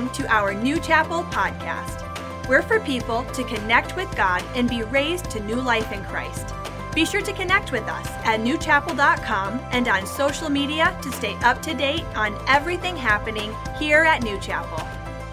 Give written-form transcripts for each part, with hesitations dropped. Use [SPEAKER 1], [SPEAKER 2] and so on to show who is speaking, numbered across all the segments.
[SPEAKER 1] listening to our New Chapel podcast. We're for people to connect with God and be raised to new life in Christ. Be sure to connect with us at newchapel.com and on social media to stay up to date on everything happening here at New Chapel.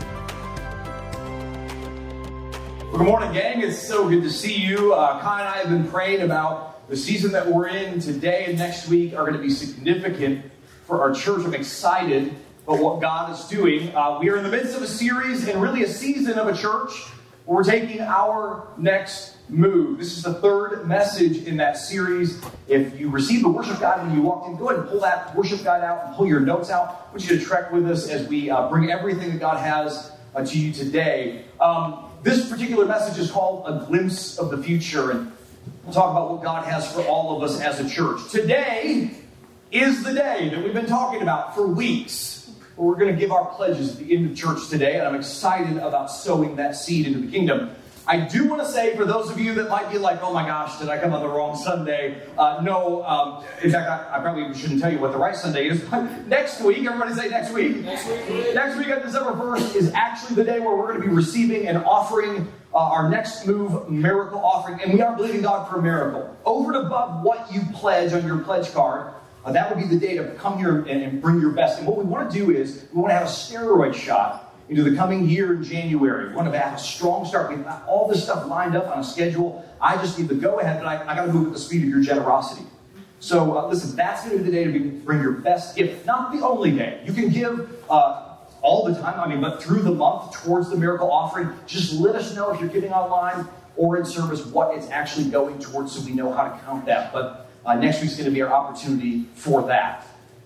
[SPEAKER 2] Well, good morning, gang. It's so good to see you. Kai and I have been praying about the season that we're in. Today and next week are going to be significant for our church. I'm excited about what God is doing. We are in the midst of a series and really a season of a church where we're taking our next move. This is the third message in that series. If you received the worship guide when you walked in, go ahead and pull that worship guide out and pull your notes out. I want you to trek with us as we bring everything that God has to you today. This particular message is called A Glimpse of the Future, and we'll talk about what God has for all of us as a church. Today is the day that we've been talking about for weeks. We're going to give our pledges at the end of church today, and I'm excited about sowing that seed into the kingdom. I do want to say, for those of you that might be like, oh my gosh, did I come on the wrong Sunday? No, in fact, I probably shouldn't tell you what the right Sunday is. But next week, everybody say next week. Next week on December 1st is actually the day where we're going to be receiving and offering our next move miracle offering. And we are believing God for a miracle. Over and above what you pledge on your pledge card, that would be the day to come here and bring your best. And what we want to do is we want to have a steroid shot into the coming year in January. We want to have a strong start. We've got all this stuff lined up on a schedule. I just need the go-ahead, but I got to move at the speed of your generosity. So listen, that's going to be the day to bring your best gift. Not the only day. You can give all the time, but through the month towards the miracle offering. Just let us know if you're giving online or in service what it's actually going towards so we know how to count that. But next week's going to be our opportunity for that.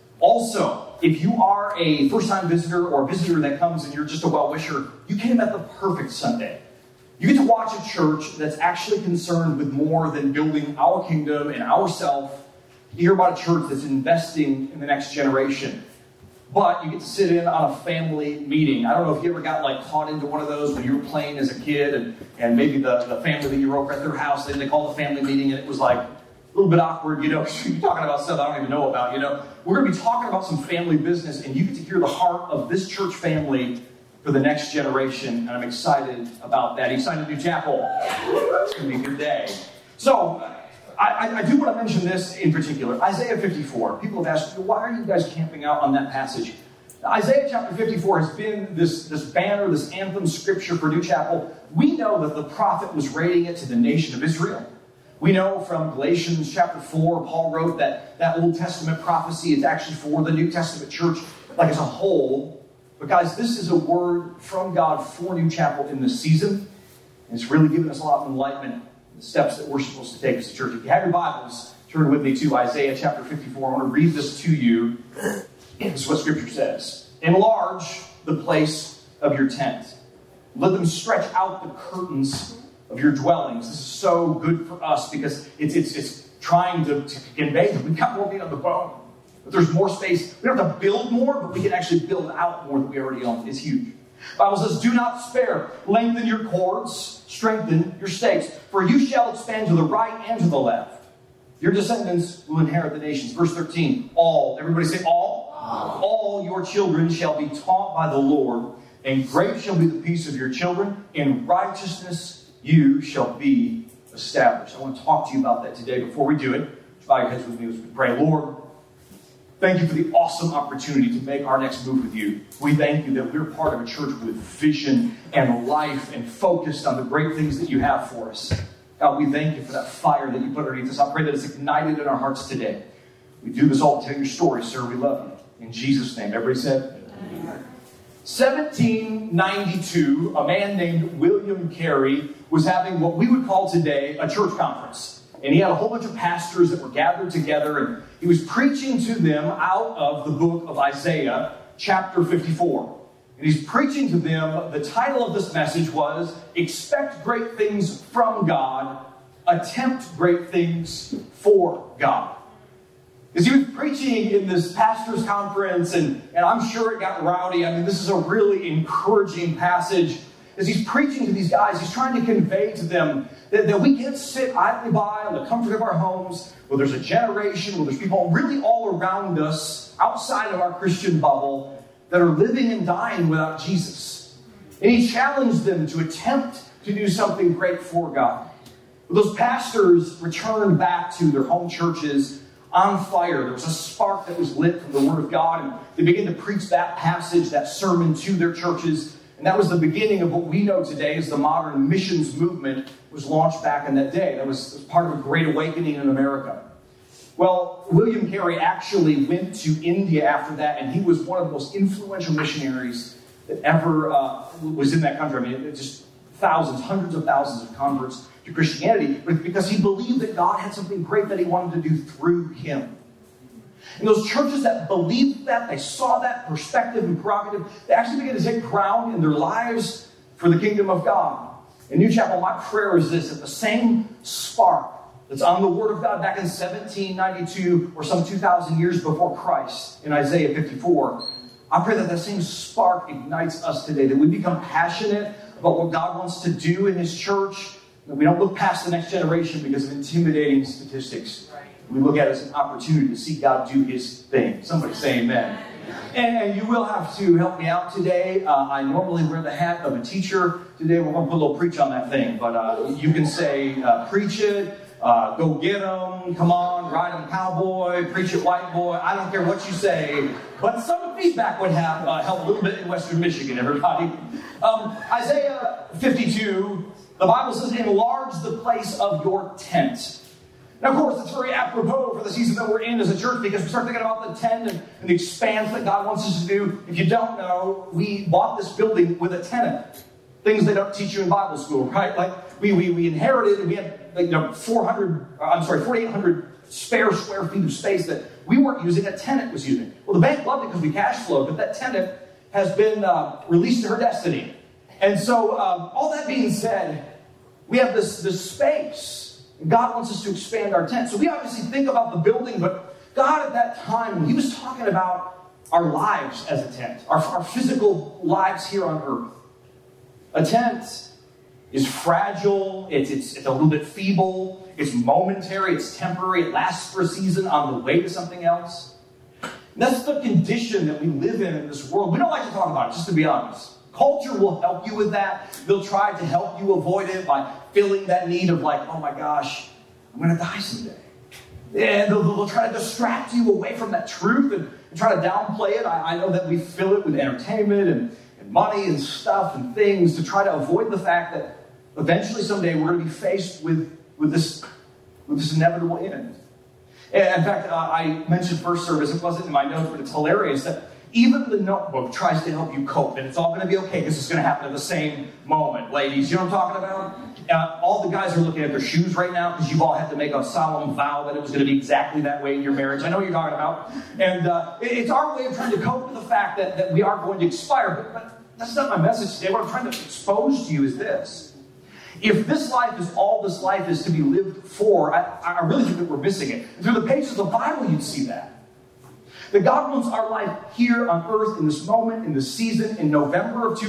[SPEAKER 2] Also, if you are a first-time visitor or a visitor that comes and you're just a well-wisher, you came at the perfect Sunday. You get to watch a church that's actually concerned with more than building our kingdom and ourselves. You hear about a church that's investing in the next generation. But you get to sit in on a family meeting. I don't know if you ever got caught into one of those when you were playing as a kid and maybe the family that you were over at their house, they called the family meeting and it was a little bit awkward, you're talking about stuff I don't even know about, We're going to be talking about some family business, and you get to hear the heart of this church family for the next generation, and I'm excited about that. He's signed a New Chapel. It's going to be a good day. So, I do want to mention this in particular. Isaiah 54. People have asked, why are you guys camping out on that passage? Isaiah chapter 54 has been this banner, this anthem scripture for New Chapel. We know that the prophet was writing it to the nation of Israel. We know from Galatians chapter 4, Paul wrote that Old Testament prophecy is actually for the New Testament church as a whole. But guys, this is a word from God for New Chapel in this season. And it's really given us a lot of enlightenment in the steps that we're supposed to take as a church. If you have your Bibles, turn with me to Isaiah chapter 54. I want to read this to you. This is what Scripture says. Enlarge the place of your tent. Let them stretch out the curtains of your dwellings. This is so good for us because it's trying to convey that we've got more meat on the bone. But there's more space. We don't have to build more, but we can actually build out more than we already own. It's huge. The Bible says, do not spare. Lengthen your cords. Strengthen your stakes. For you shall expand to the right and to the left. Your descendants will inherit the nations. Verse 13. All. Everybody say all. All your children shall be taught by the Lord, and great shall be the peace of your children. In righteousness you shall be established. I want to talk to you about that today. Before we do it, bow your heads with me as we pray. Lord, thank you for the awesome opportunity to make our next move with you. We thank you that we're part of a church with vision and life and focused on the great things that you have for us. God, we thank you for that fire that you put underneath us. I pray that it's ignited in our hearts today. We do this all to tell your story, sir. We love you. In Jesus' name. Everybody said, Amen. 1792, a man named William Carey was having what we would call today a church conference. And he had a whole bunch of pastors that were gathered together, and he was preaching to them out of the book of Isaiah, chapter 54. And he's preaching to them. The title of this message was, Expect Great Things from God, Attempt Great Things for God. As he was preaching in this pastor's conference, and I'm sure it got rowdy. This is a really encouraging passage. As he's preaching to these guys, he's trying to convey to them that we can't sit idly by on the comfort of our homes, where there's a generation, where there's people really all around us, outside of our Christian bubble, that are living and dying without Jesus. And he challenged them to attempt to do something great for God. Those pastors returned back to their home churches on fire. There was a spark that was lit from the Word of God, and they began to preach that passage, that sermon to their churches. And that was the beginning of what we know today as the modern missions movement was launched back in that day. That was part of a great awakening in America. Well, William Carey actually went to India after that, and he was one of the most influential missionaries that ever was in that country. I mean, just thousands, hundreds of thousands of converts to Christianity, but because he believed that God had something great that he wanted to do through him. And those churches that believed that, they saw that perspective and prerogative, they actually began to take ground in their lives for the kingdom of God. In New Chapel, my prayer is this, that the same spark that's on the Word of God back in 1792 or some 2,000 years before Christ in Isaiah 54, I pray that that same spark ignites us today, that we become passionate about what God wants to do in His church, that we don't look past the next generation because of intimidating statistics. We look at it as an opportunity to see God do His thing. Somebody say amen. And you will have to help me out today. I normally wear the hat of a teacher. Today we're going to put a little preach on that thing. But you can say, preach it, go get them, come on, ride them cowboy, preach it white boy. I don't care what you say. But some feedback would have help a little bit in Western Michigan, everybody. Isaiah 52, the Bible says, enlarge the place of your tent. Now, of course, it's very apropos for the season that we're in as a church because we start thinking about the tent and the expanse that God wants us to do. If you don't know, we bought this building with a tenant. Things they don't teach you in Bible school, right? Like we inherited and we had 4,800 spare square feet of space that we weren't using, a tenant was using. Well, the bank loved it because we cash flowed, but that tenant has been released to her destiny. And so, all that being said, we have this space. God wants us to expand our tent. So we obviously think about the building, but God at that time, He was talking about our lives as a tent, our physical lives here on earth. A tent is fragile, it's a little bit feeble, it's momentary, it's temporary, it lasts for a season on the way to something else. And that's the condition that we live in this world. We don't like to talk about it, just to be honest. Culture will help you with that. They'll try to help you avoid it by filling that need of like, oh my gosh, I'm going to die someday. And they'll try to distract you away from that truth and try to downplay it. I know that we fill it with entertainment and money and stuff and things to try to avoid the fact that eventually someday we're going to be faced with this inevitable end. And in fact, I mentioned first service. It wasn't in my notes, but it's hilarious that even the notebook tries to help you cope, and it's all going to be okay because it's going to happen at the same moment. Ladies, you know what I'm talking about? All the guys are looking at their shoes right now because you've all had to make a solemn vow that it was going to be exactly that way in your marriage. I know what you're talking about. And it's our way of trying to cope with the fact that we are going to expire. But that's not my message today. What I'm trying to expose to you is this. If this life is all this life is to be lived for, I really think that we're missing it. And through the pages of the Bible, you'd see that. That God wants our life here on earth in this moment, in this season, in November of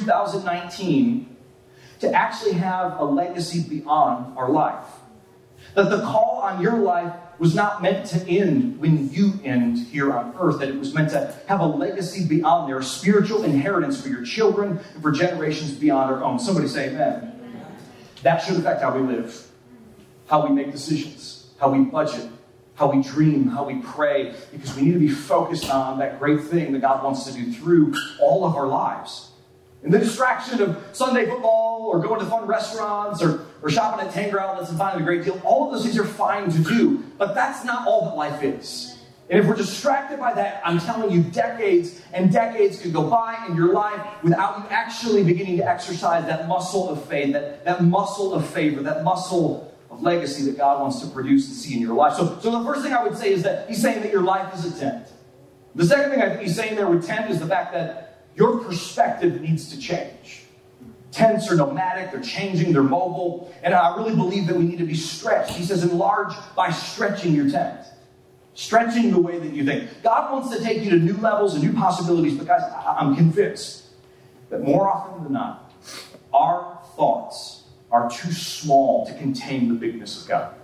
[SPEAKER 2] 2019, to actually have a legacy beyond our life. That the call on your life was not meant to end when you end here on earth. That it was meant to have a legacy beyond there, a spiritual inheritance for your children and for generations beyond our own. Somebody say amen. That should affect how we live, how we make decisions, how we budget, how we dream, how we pray, because we need to be focused on that great thing that God wants to do through all of our lives. And the distraction of Sunday football or going to fun restaurants or shopping at Tanger outlets and finding a great deal, all of those things are fine to do, but that's not all that life is. And if we're distracted by that, I'm telling you, decades and decades could go by in your life without you actually beginning to exercise that muscle of faith, that muscle of favor, that muscle of legacy that God wants to produce and see in your life. So the first thing I would say is that He's saying that your life is a tent. The second thing I think He's saying there with tent is the fact that your perspective needs to change. Tents are nomadic, they're changing, they're mobile, and I really believe that we need to be stretched. He says enlarge by stretching your tent. Stretching the way that you think. God wants to take you to new levels and new possibilities, but guys, I'm convinced that more often than not, our thoughts are too small to contain the bigness of God.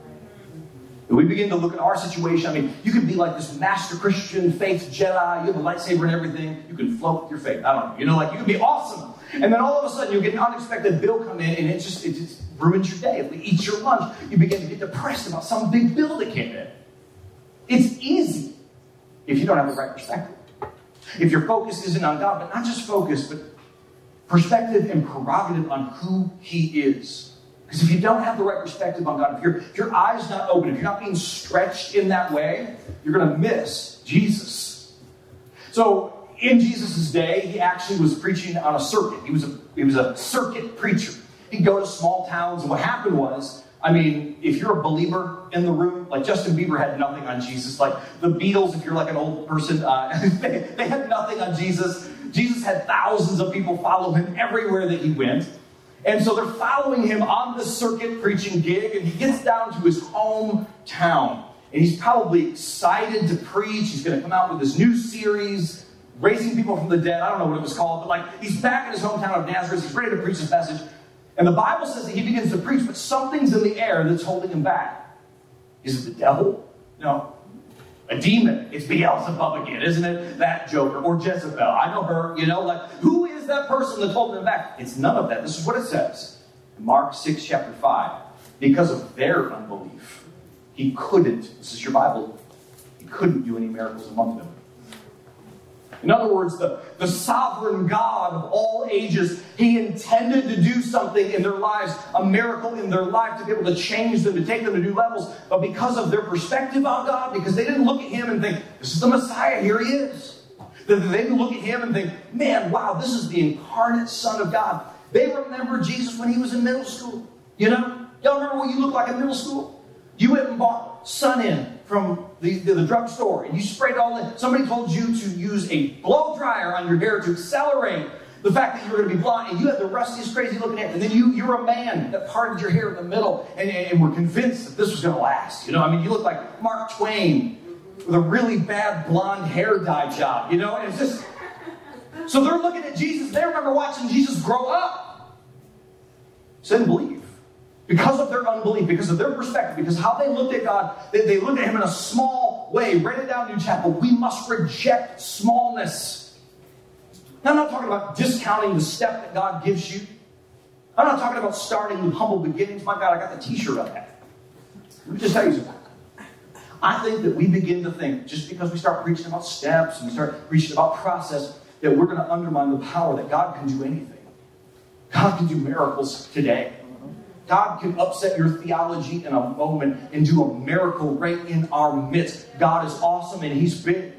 [SPEAKER 2] When we begin to look at our situation, I mean, you could be like this master Christian, faith Jedi, you have a lightsaber and everything, you can float with your faith. I don't know, you could be awesome. And then all of a sudden, you get an unexpected bill come in, and it just ruins your day. It eats your lunch. You begin to get depressed about some big bill that came in. It's easy if you don't have the right perspective. If your focus isn't on God, but not just focus, but perspective and prerogative on who He is. Because if you don't have the right perspective on God, if your eyes not open, if you're not being stretched in that way, you're going to miss Jesus. So in Jesus' day, He actually was preaching on a circuit. He was a circuit preacher. He'd go to small towns, and what happened was, if you're a believer in the room, like Justin Bieber had nothing on Jesus. Like the Beatles, if you're like an old person, they had nothing on Jesus. Jesus had thousands of people follow Him everywhere that He went. And so they're following Him on this circuit preaching gig, and He gets down to His hometown. And He's probably excited to preach. He's going to come out with this new series, Raising People from the Dead. I don't know what it was called, but he's back in his hometown of Nazareth. He's ready to preach his message. And the Bible says that he begins to preach, but something's in the air that's holding him back. Is it the devil? No. A demon. It's Beelzebub again, isn't it? That joker. Or Jezebel. I know her, who is that person that's holding him back? It's none of that. This is what it says. In Mark 6, chapter 5. Because of their unbelief, He couldn't, this is your Bible, He couldn't do any miracles among them. In other words, the sovereign God of all ages, He intended to do something in their lives, a miracle in their life, to be able to change them, to take them to new levels. But because of their perspective on God, because they didn't look at Him and think, this is the Messiah, here He is. They didn't look at Him and think, man, wow, this is the incarnate Son of God. They remember Jesus when He was in middle school. Y'all remember what you looked like in middle school? You went and bought Sun-In from the drugstore, and you sprayed all in. Somebody told you to use a blow dryer on your hair to accelerate the fact that you were going to be blonde, and you had the rustiest, crazy looking hair. And then you're a man that parted your hair in the middle, and were convinced that this was going to last. You look like Mark Twain with a really bad blonde hair dye job. And it's just. So they're looking at Jesus. They remember watching Jesus grow up. So they didn't believe. Because of their unbelief, because of their perspective, because how they looked at God, they looked at Him in a small way. Write it down, New Chapel. We must reject smallness. Now, I'm not talking about discounting the step that God gives you. I'm not talking about starting with humble beginnings. My God, I got the t-shirt on that. Let me just tell you something. I think that we begin to think, just because we start preaching about steps and we start preaching about process, that we're going to undermine the power that God can do anything. God can do miracles today. God can upset your theology in a moment and do a miracle right in our midst. God is awesome and He's big.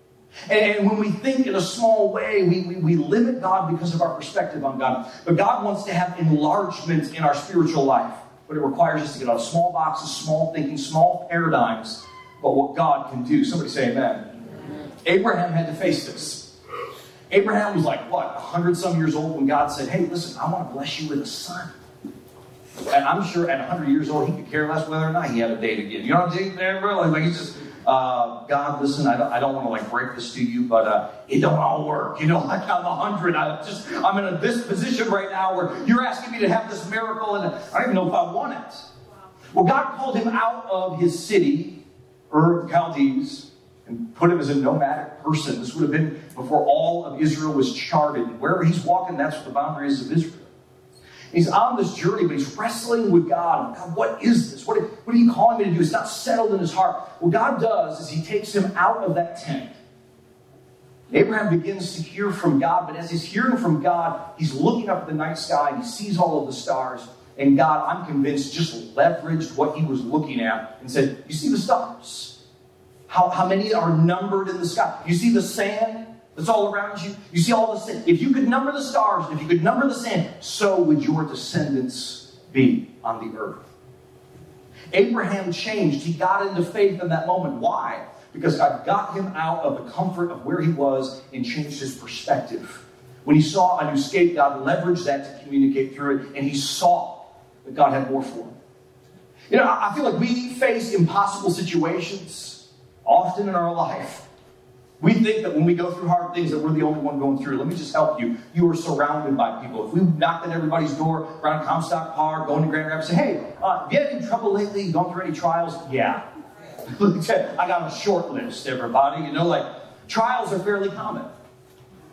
[SPEAKER 2] And when we think in a small way, we limit God because of our perspective on God. But God wants to have enlargement in our spiritual life. But it requires us to get out of small boxes, small thinking, small paradigms about what God can do. Somebody say amen. Abraham had to face this. Abraham was 100-some years old when God said, hey, listen, I want to bless you with a son. And I'm sure at 100 years old, he could care less whether or not he had a date again. You know what I'm saying? He's just, God, listen, I don't want to break this to you, but it don't all work. I'm 100. I'm in this position right now where you're asking me to have this miracle, and I don't even know if I want it. Well, God called him out of his city, Ur of the Chaldees, and put him as a nomadic person. This would have been before all of Israel was charted. Wherever he's walking, that's what the boundary is of Israel. He's on this journey, but he's wrestling with God. God, what is this? What are you calling me to do? It's not settled in his heart. What God does is He takes him out of that tent. Abraham begins to hear from God, but as he's hearing from God, he's looking up at the night sky, and he sees all of the stars. And God, I'm convinced, just leveraged what he was looking at and said, you see the stars? How many are numbered in the sky? You see the sand that's all around you? You see all the sand? If you could number the stars, if you could number the sand, so would your descendants be on the earth. Abraham changed. He got into faith in that moment. Why? Because God got him out of the comfort of where he was and changed his perspective. When he saw a new escape, God leveraged that to communicate through it, and he saw that God had more for him. I feel like we face impossible situations often in our life. We think that when we go through hard things that we're the only one going through. Let me just help you. You are surrounded by people. If we knocked at everybody's door around Comstock Park, going to Grand Rapids, say, hey, have you had any trouble lately? Gone through any trials? Yeah. I got a short list, everybody. Trials are fairly common.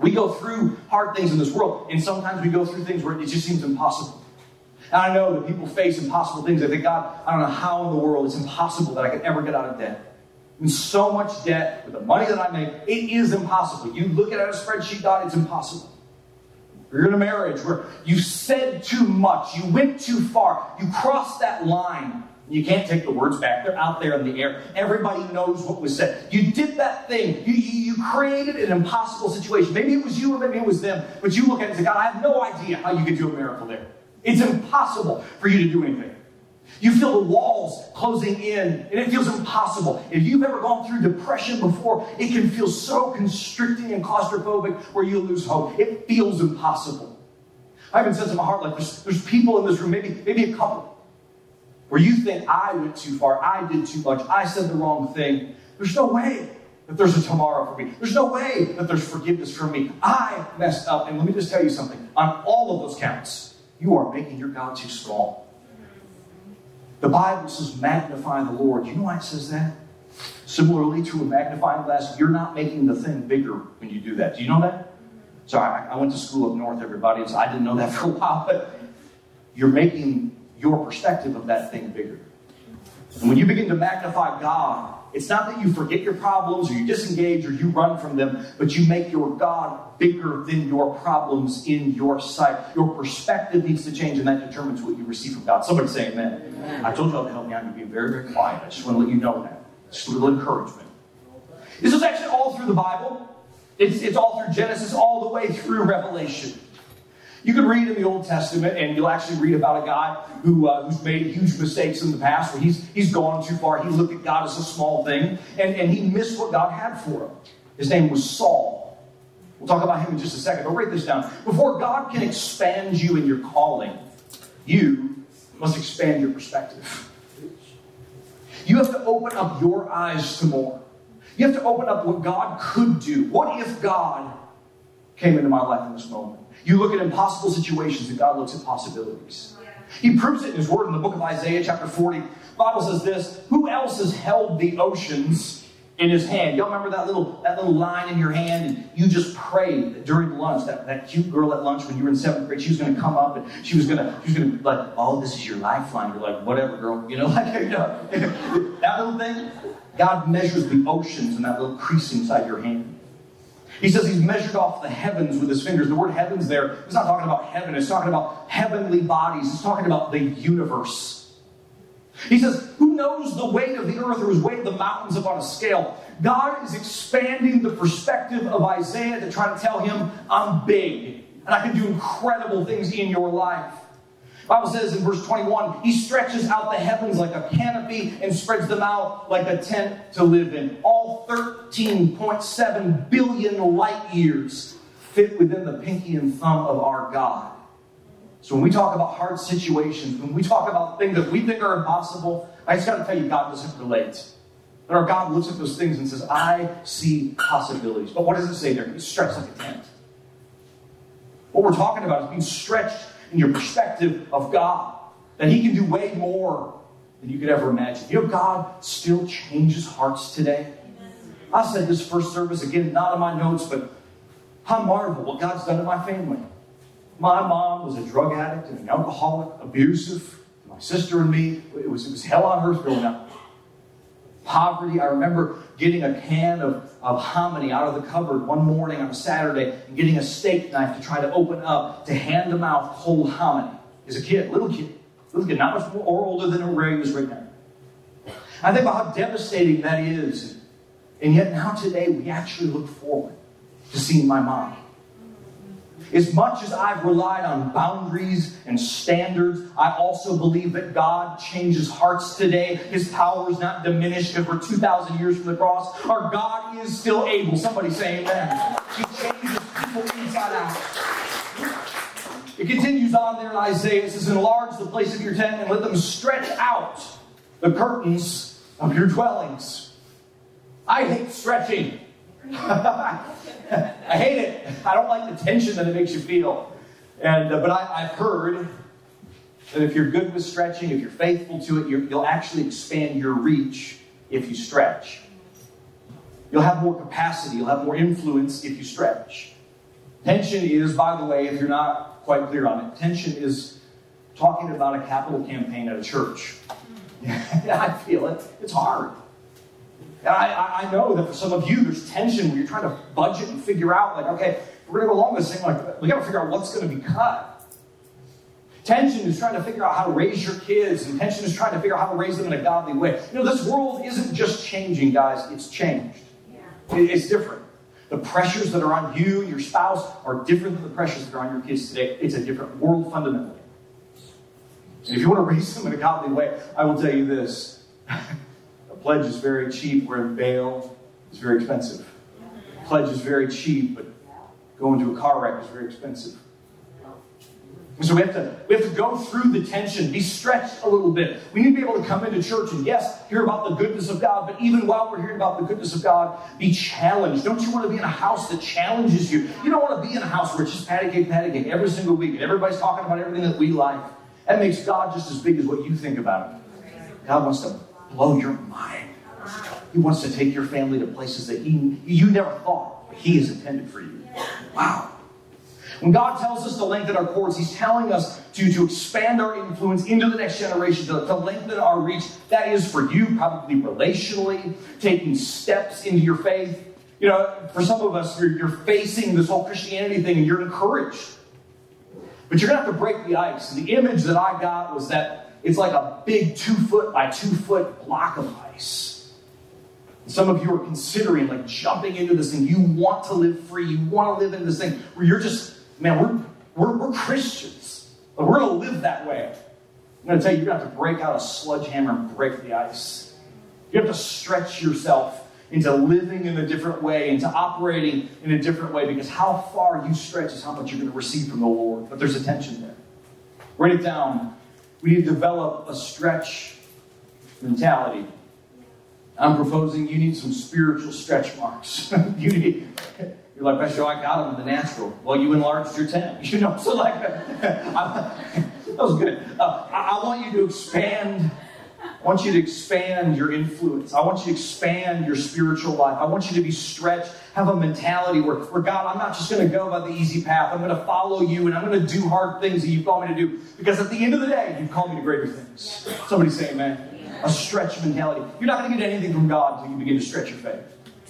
[SPEAKER 2] We go through hard things in this world, and sometimes we go through things where it just seems impossible. And I know that people face impossible things. They think, God, I don't know how in the world it's impossible that I could ever get out of debt. In so much debt with the money that I make, it is impossible. You look at it on a spreadsheet, God, it's impossible. You're in a marriage where you said too much, you went too far, you crossed that line. You can't take the words back. They're out there in the air. Everybody knows what was said. You did that thing. You created an impossible situation. Maybe it was you or maybe it was them. But you look at it and say, God, I have no idea how you could do a miracle there. It's impossible for you to do anything. You feel the walls closing in, and it feels impossible. If you've ever gone through depression before, it can feel so constricting and claustrophobic where you lose hope. It feels impossible. I even sense in my heart like there's people in this room, maybe a couple, where you think, I went too far, I did too much, I said the wrong thing. There's no way that there's a tomorrow for me. There's no way that there's forgiveness for me. I messed up. And let me just tell you something. On all of those counts, you are making your God too small. The Bible says, magnify the Lord. You know why it says that? Similarly to a magnifying glass, you're not making the thing bigger when you do that. Do you know that? So I went to school up north, everybody, so I didn't know that for a while, but you're making your perspective of that thing bigger. And when you begin to magnify God, it's not that you forget your problems or you disengage or you run from them, but you make your God bigger than your problems in your sight. Your perspective needs to change, and that determines what you receive from God. Somebody say amen. Amen. I told you all to help me out. You're being very, very quiet. I just want to let you know that. Just a little encouragement. This is actually all through the Bible. It's all through Genesis, all the way through Revelation. You can read in the Old Testament, and you'll actually read about a guy who's made huge mistakes in the past, where he's gone too far. He looked at God as a small thing, and he missed what God had for him. His name was Saul. We'll talk about him in just a second, but write this down. Before God can expand you in your calling, you must expand your perspective. You have to open up your eyes to more. You have to open up what God could do. What if God came into my life in this moment? You look at impossible situations, and God looks at possibilities. He proves it in His Word in the book of Isaiah, chapter 40. The Bible says this: who else has held the oceans in his hand? Y'all remember that little line in your hand, and you just prayed that during lunch, that cute girl at lunch when you were in 7th grade, she was going to come up and she was going to like, oh, this is your lifeline. You're like, whatever, girl. That little thing. God measures the oceans in that little crease inside your hand. He says He's measured off the heavens with His fingers. The word heavens there, it's not talking about heaven. It's talking about heavenly bodies. It's talking about the universe. He says, who knows the weight of the earth or has weighed the mountains upon a scale? God is expanding the perspective of Isaiah to try to tell him, I'm big, and I can do incredible things in your life. The Bible says in verse 21, He stretches out the heavens like a canopy and spreads them out like a tent to live in. All 13.7 billion light years fit within the pinky and thumb of our God. So when we talk about hard situations, when we talk about things that we think are impossible, I just got to tell you, God doesn't relate. But our God looks at those things and says, I see possibilities. But what does it say there? He's stretched like a tent. What we're talking about is being stretched in your perspective of God. That He can do way more than you could ever imagine. You know, God still changes hearts today. I said this first service, again, not in my notes, but I marvel what God's done in my family. My mom was a drug addict and an alcoholic, abusive. My sister and me, it was hell on earth growing up. Poverty. I remember getting a can of hominy out of the cupboard one morning on a Saturday and getting a steak knife to try to open up to hand-to-mouth whole hominy. As a kid, little kid, not much more or older than Ray is right now. I think about how devastating that is. And yet now today we actually look forward to seeing my mom. As much as I've relied on boundaries and standards, I also believe that God changes hearts today. His power is not diminished because we're 2,000 years from the cross. Our God is still able. Somebody say amen. He changes people inside out. It continues on there in Isaiah. It says, enlarge the place of your tent and let them stretch out the curtains of your dwellings. I hate stretching. I hate it. I don't like the tension that it makes you feel. But I've heard that if you're good with stretching, if you're faithful to it, you'll actually expand your reach if you stretch. You'll have more capacity. You'll have more influence if you stretch. Tension is, by the way, if you're not quite clear on it, tension is talking about a capital campaign at a church. Yeah, I feel it. It's hard. And I know that for some of you, there's tension where you're trying to budget and figure out, like, okay, we're going to go along this thing, like, we got to figure out what's going to be cut. Tension is trying to figure out how to raise your kids, and tension is trying to figure out how to raise them in a godly way. This world isn't just changing, guys. It's changed. Yeah. It's different. The pressures that are on you and your spouse are different than the pressures that are on your kids today. It's a different world fundamentally. And if you want to raise them in a godly way, I will tell you this. A pledge is very cheap, where bail is very expensive. A pledge is very cheap, but going to a car wreck is very expensive. And so we have to go through the tension, be stretched a little bit. We need to be able to come into church and, yes, hear about the goodness of God, but even while we're hearing about the goodness of God, be challenged. Don't you want to be in a house that challenges you? You don't want to be in a house where it's just patty cake every single week, and everybody's talking about everything that we like. That makes God just as big as what you think about him. God wants to blow your mind. He wants to take your family to places that you never thought, but he has intended for you. Wow. When God tells us to lengthen our cords, he's telling us to expand our influence into the next generation, to lengthen our reach. That is for you, probably relationally, taking steps into your faith. For some of us, you're facing this whole Christianity thing and you're encouraged. But you're going to have to break the ice. And the image that I got was that it's like a big 2-foot by 2-foot block of ice. And some of you are considering like jumping into this thing. You want to live free. You want to live in this thing where you're just, man, we're Christians. But we're going to live that way. I'm going to tell you, you're going to have to break out a sledgehammer and break the ice. You have to stretch yourself into living in a different way, into operating in a different way, because how far you stretch is how much you're going to receive from the Lord. But there's a tension there. Write it down. We need to develop a stretch mentality. I'm proposing you need some spiritual stretch marks. You're like, Pastor, I got them in the natural. Well, you enlarged your tent. So like, that was good. I want you to expand. I want you to expand your influence. I want you to expand your spiritual life. I want you to be stretched, have a mentality where God, I'm not just going to go by the easy path. I'm going to follow you, and I'm going to do hard things that you've called me to do. Because at the end of the day, you've called me to greater things. Somebody say amen. A stretch mentality. You're not going to get anything from God until you begin to stretch your faith.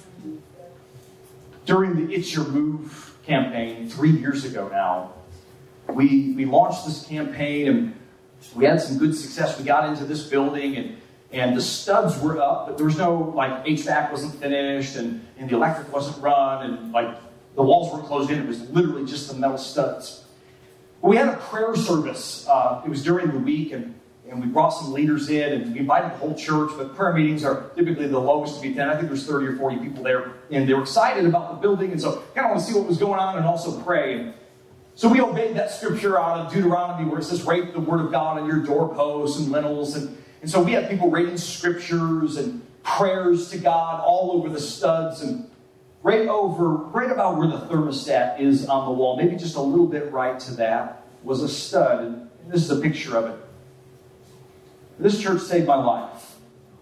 [SPEAKER 2] During the It's Your Move campaign 3 years ago now, we launched this campaign, and we had some good success. We got into this building, and the studs were up, but there was no, HVAC wasn't finished, and the electric wasn't run, and, the walls weren't closed in. It was literally just the metal studs. But we had a prayer service. It was during the week, and we brought some leaders in, and we invited the whole church, but prayer meetings are typically the lowest to be 10. I think there's 30 or 40 people there, and they were excited about the building, and so kind of want to see what was going on and also pray. So we obeyed that scripture out of Deuteronomy where it says, rate the word of God on your doorposts and lintels. And so we had people rating scriptures and prayers to God all over the studs. And right about where the thermostat is on the wall, maybe just a little bit right to that, was a stud. And this is a picture of it. This church saved my life.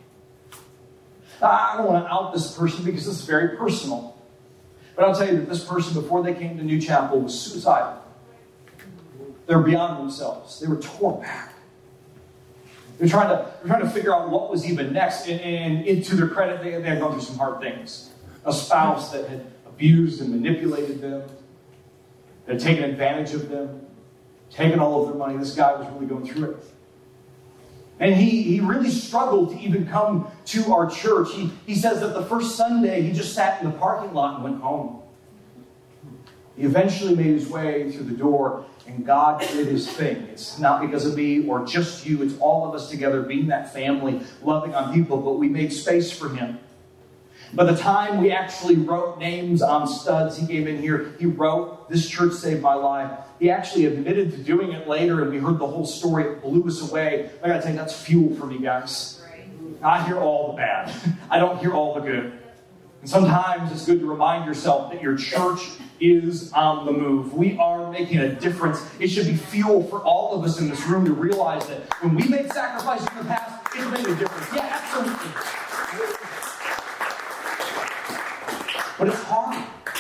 [SPEAKER 2] I don't want to out this person because this is very personal. But I'll tell you that this person, before they came to New Chapel, was suicidal. They were beyond themselves. They were torn back. They were trying to figure out what was even next. And to their credit, they had gone through some hard things. A spouse that had abused and manipulated them, that had taken advantage of them, taken all of their money. This guy was really going through it. And he really struggled to even come to our church. He says that the first Sunday, he just sat in the parking lot and went home. He eventually made his way through the door, and God did his thing. It's not because of me or just you. It's all of us together being that family, loving on people, but we made space for him. By the time we actually wrote names on studs, he came in here, he wrote, "This church saved my life." He actually admitted to doing it later, and we heard the whole story. It blew us away. I got to tell you, that's fuel for me, guys. I hear all the bad. I don't hear all the good. And sometimes it's good to remind yourself that your church is on the move. We are making a difference. It should be fuel for all of us in this room to realize that when we made sacrifices in the past, it made a difference. Yeah, absolutely. But it's hard to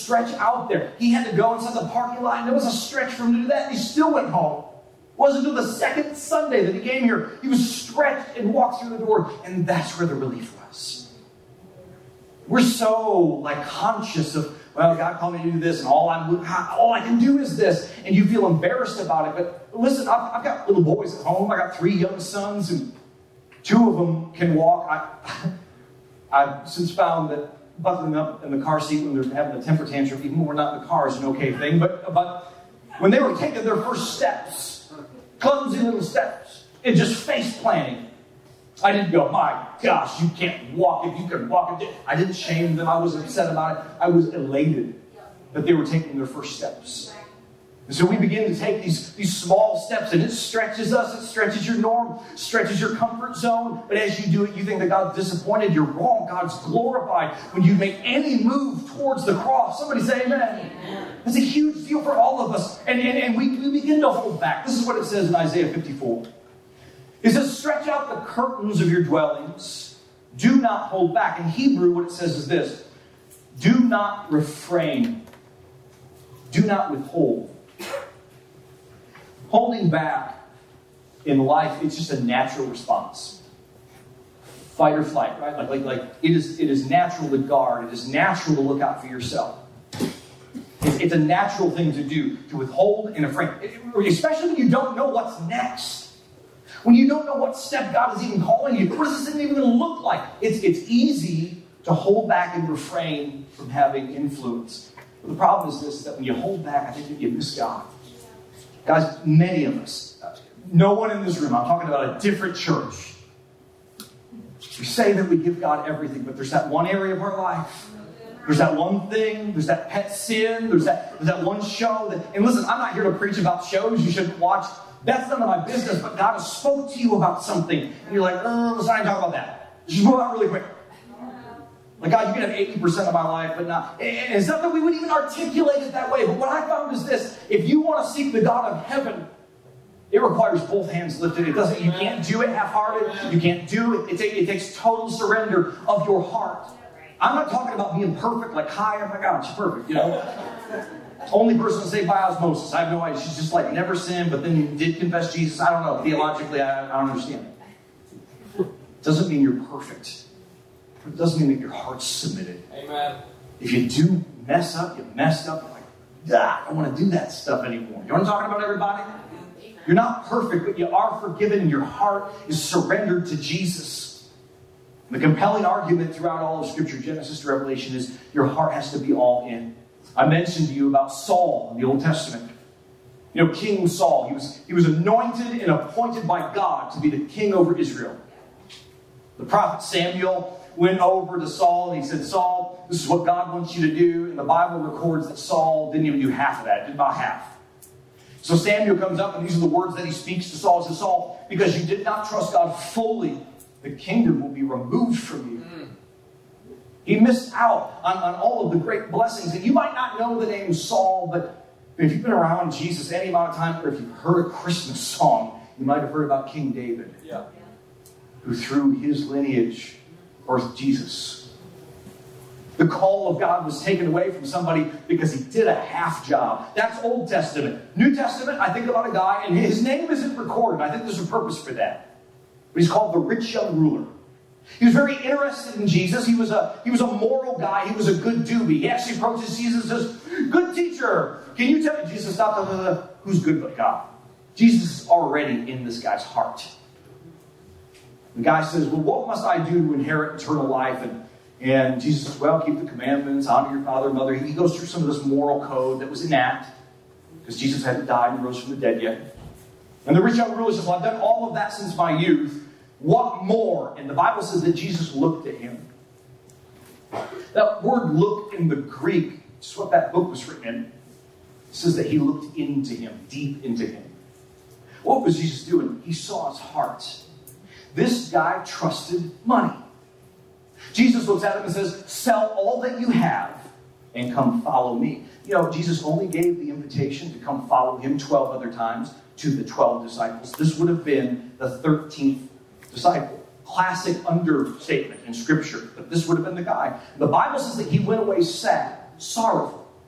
[SPEAKER 2] stretch out there. He had to go inside the parking lot, and there was a stretch for him to do that, and he still went home. It wasn't until the second Sunday that he came here. He was stretched and walked through the door, and that's where the relief was. We're so conscious of, well, God called me to do this, and all I can do is this, and you feel embarrassed about it. But listen, I've got little boys at home. I got 3 young sons, and 2 of them can walk. I've since found that buckling up in the car seat when they're having a temper tantrum, even when we're not in the car, is an okay thing. But when they were taking their first steps, clumsy little steps, and just face planting, I didn't go, my gosh, you can't walk if you can walk. I didn't shame them. I wasn't upset about it. I was elated that they were taking their first steps. And so we begin to take these small steps, and it stretches us. It stretches your norm, stretches your comfort zone. But as you do it, you think that God's disappointed. You're wrong. God's glorified when you make any move towards the cross. Somebody say amen. Amen. That's a huge deal for all of us. And we begin to hold back. This is what it says in Isaiah 54. It says, stretch out the curtains of your dwellings. Do not hold back. In Hebrew, what it says is this. Do not refrain. Do not withhold. Holding back in life, it's just a natural response. Fight or flight, right? Like it is natural to guard. It is natural to look out for yourself. It's a natural thing to do, to withhold and refrain. Especially when you don't know what's next. When you don't know what step God is even calling you. What does this even look like? It's easy to hold back and refrain from having influence. But the problem is this, that when you hold back, I think that you miss God. Guys, many of us, no one in this room, I'm talking about a different church. We say that we give God everything, but there's that one area of our life. There's that one thing. There's that pet sin. There's that one show. And listen, I'm not here to preach about shows you shouldn't watch. That's none of my business, but God has spoke to you about something. And you're like, let's not talk about that. Just move out really quick. Like, God, you can have 80% of my life, but not. And it's not that we would even articulate it that way. But what I found is this. If you want to seek the God of heaven, it requires both hands lifted. You can't do it half-hearted. You can't do it. It takes total surrender of your heart. I'm not talking about being perfect, like, hi, oh my God, she's perfect, you know. Only person saved by osmosis. I have no idea. She's just never sinned, but then did confess Jesus. I don't know. Theologically, I don't understand. It doesn't mean you're perfect. It doesn't mean that your heart's submitted. Amen. If you do mess up, you messed up. You're like, I don't want to do that stuff anymore. You know what I'm talking about, everybody? You're not perfect, but you are forgiven, and your heart is surrendered to Jesus. And the compelling argument throughout all of Scripture, Genesis to Revelation, is your heart has to be all in. I mentioned to you about Saul in the Old Testament. You know, King Saul, he was anointed and appointed by God to be the king over Israel. The prophet Samuel went over to Saul and he said, Saul, this is what God wants you to do. And the Bible records that Saul didn't even do half of that, did about half. So Samuel comes up and these are the words that he speaks to Saul. He says, Saul, because you did not trust God fully, the kingdom will be removed from you. He missed out on all of the great blessings. And you might not know the name Saul, but if you've been around Jesus any amount of time, or if you've heard a Christmas song, you might have heard about King David, who through his lineage birthed Jesus. The call of God was taken away from somebody because he did a half job. That's Old Testament. New Testament, I think about a guy, and his name isn't recorded. I think there's a purpose for that. But he's called the rich young ruler. He was very interested in Jesus. He was a moral guy. He was a good doobie. He actually approaches Jesus and says, good teacher, can you tell me? Jesus, stop. Who's good but God? Jesus is already in this guy's heart. The guy says, well, what must I do to inherit eternal life? And Jesus says, well, keep the commandments, honor your father and mother. He goes through some of this moral code that was inapt because Jesus hadn't died and rose from the dead yet. And the rich young ruler says, well, I've done all of that since my youth. What more? And the Bible says that Jesus looked at him. That word look in the Greek, which is what that book was written in, says that he looked into him, deep into him. What was Jesus doing? He saw his heart. This guy trusted money. Jesus looks at him and says, sell all that you have and come follow me. You know, Jesus only gave the invitation to come follow him 12 other times to the 12 disciples. This would have been the 13th disciple. Classic understatement in Scripture. But this would have been the guy. The Bible says that he went away sad, sorrowful.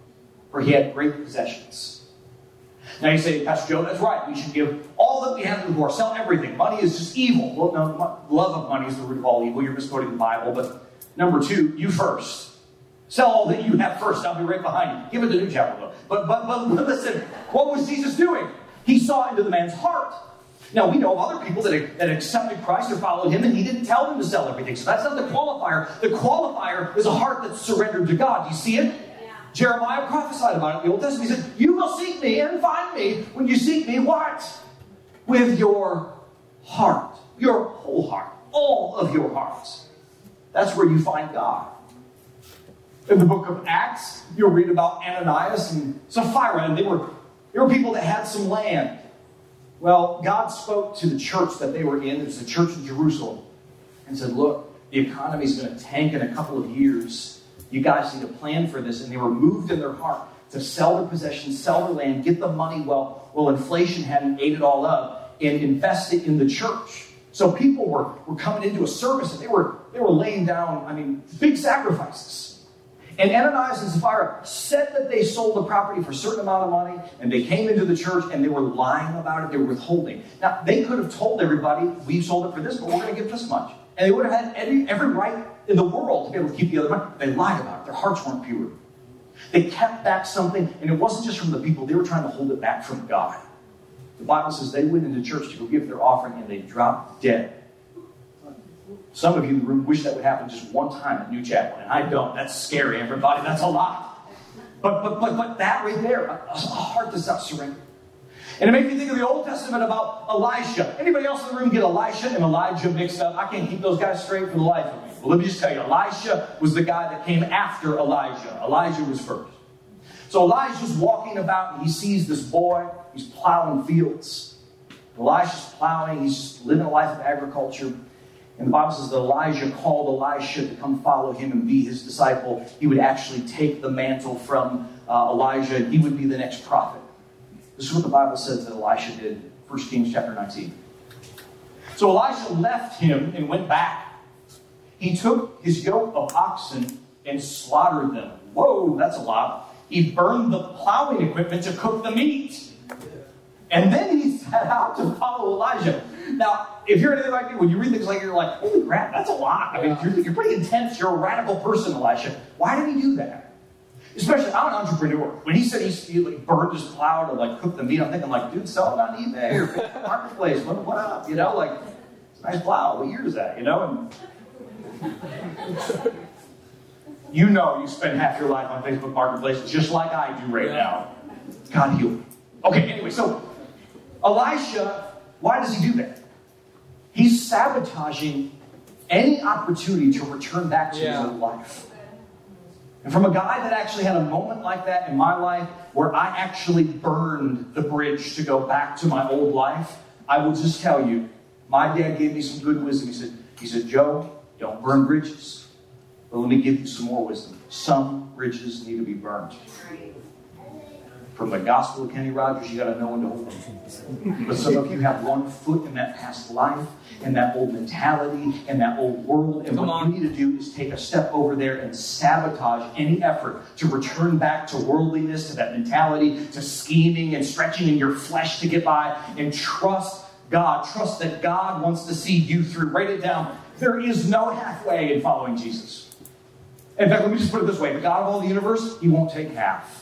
[SPEAKER 2] for he had great possessions. Now you say, Pastor Joe, that's right. We should give all that we have to the poor. Sell everything. Money is just evil. Well, no, love of money is the root of all evil. You're misquoting the Bible. But number two, you first. Sell all that you have first. I'll be right behind you. Give it to New Chapel, though. But listen, what was Jesus doing? He saw into the man's heart. Now, we know of other people that accepted Christ or followed him, and he didn't tell them to sell everything. So that's not the qualifier. The qualifier is a heart that's surrendered to God. Do you see it? Yeah. Jeremiah prophesied about it in the Old Testament. He said, you will seek me and find me when you seek me what? With your heart. Your whole heart. All of your hearts. That's where you find God. In the book of Acts, you'll read about Ananias and Sapphira, and they were people that had some land. Well, God spoke to the church that they were in. It was the church in Jerusalem. And said, look, the economy is going to tank in a couple of years. You guys need to plan for this. And they were moved in their heart to sell their possessions, sell their land, get the money while inflation hadn't ate it all up, and invest it in the church. So people were coming into a service, and they were laying down, big sacrifices. And Ananias and Sapphira said that they sold the property for a certain amount of money, and they came into the church, and they were lying about it. They were withholding. Now, they could have told everybody, we sold it for this, but we're going to give this much. And they would have had every right in the world to be able to keep the other money. They lied about it. Their hearts weren't pure. They kept back something, and it wasn't just from the people. They were trying to hold it back from God. The Bible says they went into church to go give their offering, and they dropped dead. Some of you in the room wish that would happen just one time at New Chapel, and I don't. That's scary, everybody. That's a lot. But that right there, a heart that's not surrendered. And it makes me think of the Old Testament about Elisha. Anybody else in the room get Elisha and Elijah mixed up? I can't keep those guys straight for the life of me. Well, let me just tell you, Elisha was the guy that came after Elijah. Elijah was first. So Elijah's walking about, and he sees this boy. He's plowing fields. Elisha's plowing. He's just living a life of agriculture. And the Bible says that Elijah called Elisha to come follow him and be his disciple. He would actually take the mantle from Elijah, and he would be the next prophet. This is what the Bible says that Elisha did, 1 Kings chapter 19. So Elisha left him and went back. He took his yoke of oxen and slaughtered them. Whoa, that's a lot. He burned the plowing equipment to cook the meat. And then he set out to follow Elijah. Now, if you're anything like me, when you read things like that, you're like, holy crap, that's a lot. You're pretty intense. You're a radical person, Elisha. Why did he do that? Especially, I'm an entrepreneur. When he said he burned his plow to cook the meat, I'm thinking dude, sell it on eBay or Marketplace. What up? It's a nice plow. What year is that? And you spend half your life on Facebook Marketplace just like I do right now. God heal me. Okay, anyway, so Elisha, why does he do that? He's sabotaging any opportunity to return back to his old life. And from a guy that actually had a moment like that in my life where I actually burned the bridge to go back to my old life, I will just tell you, my dad gave me some good wisdom. He said, Joe, don't burn bridges. But let me give you some more wisdom. Some bridges need to be burned. From the gospel of Kenny Rogers, you got to know when to hold them. But some of you have one foot in that past life, and that old mentality, and that old world. And what you need to do is take a step over there and sabotage any effort to return back to worldliness, to that mentality, to scheming and stretching in your flesh to get by, and trust God. Trust that God wants to see you through. Write it down. There is no halfway in following Jesus. In fact, let me just put it this way. The God of all the universe, he won't take half.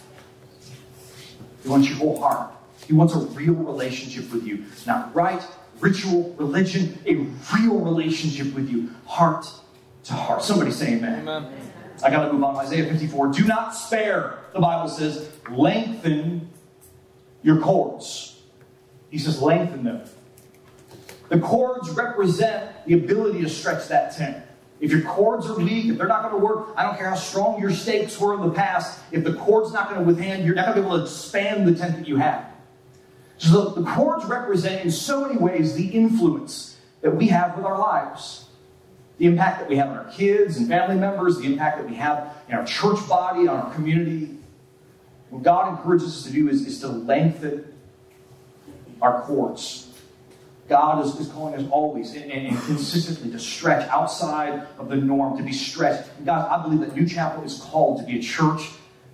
[SPEAKER 2] He wants your whole heart. He wants a real relationship with you. Not rite, ritual, religion, a real relationship with you. Heart to heart. Somebody say amen. Amen. I got to move on. Isaiah 54. Do not spare, the Bible says, lengthen your cords. He says lengthen them. The cords represent the ability to stretch that tent. If your cords are weak, if they're not going to work, I don't care how strong your stakes were in the past, if the cord's not going to withstand, you're not going to be able to expand the tent that you have. So the cords represent in so many ways the influence that we have with our lives. The impact that we have on our kids and family members, the impact that we have in our church body, on our community. What God encourages us to do is to lengthen our cords. God is calling us always and consistently to stretch outside of the norm, to be stretched. And guys, I believe that New Chapel is called to be a church